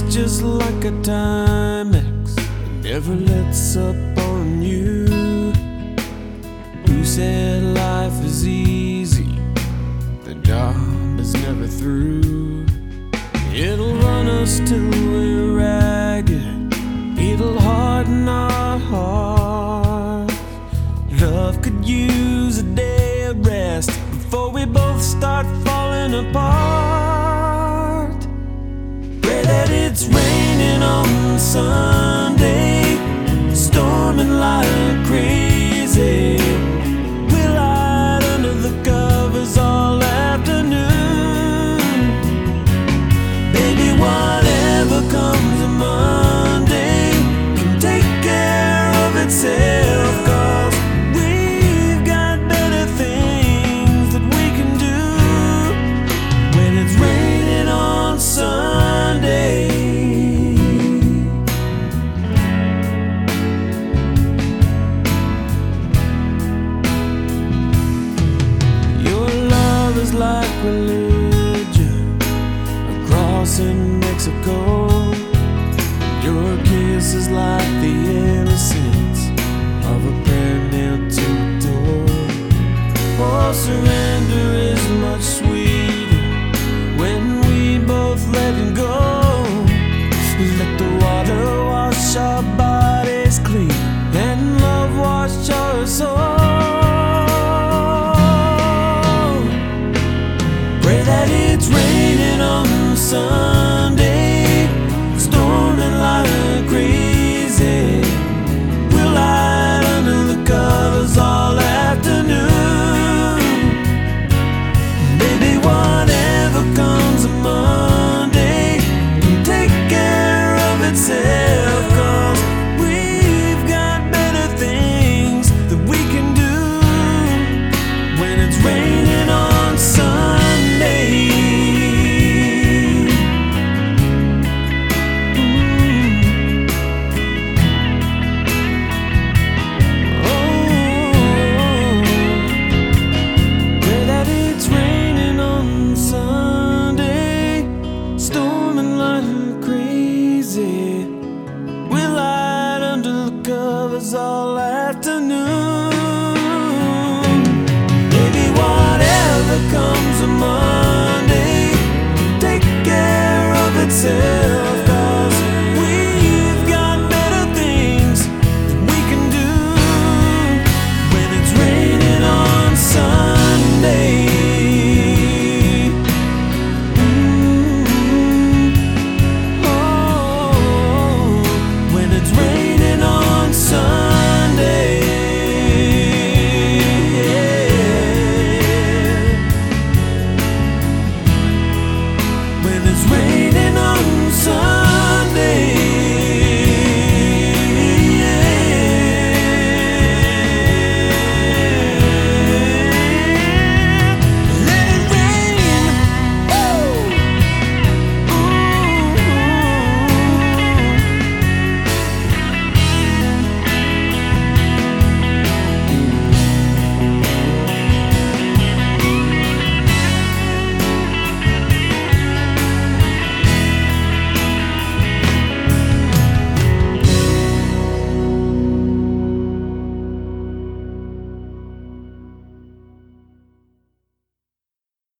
just like a Timex, it never lets up on you. Who said life is easy? The job is never through. It'll run us till we're ragged, it'll harden our hearts. Love could use a day of rest before we both start falling apart. Pray that it's raining on Sunday, storming like crazy. We'll hide under the covers all afternoon. Baby, whatever comes on Monday can take care of itself, 'cause we've got better things that we can do when it's raining on Sunday. Your love is like religion across in Mexico. Your kiss is like the innocence of a prayer nailed to a door. Oh, surrender is much sweeter when we both let it go. Let the water wash our bodies clean and love wash our soul. Pray that it's raining on the sun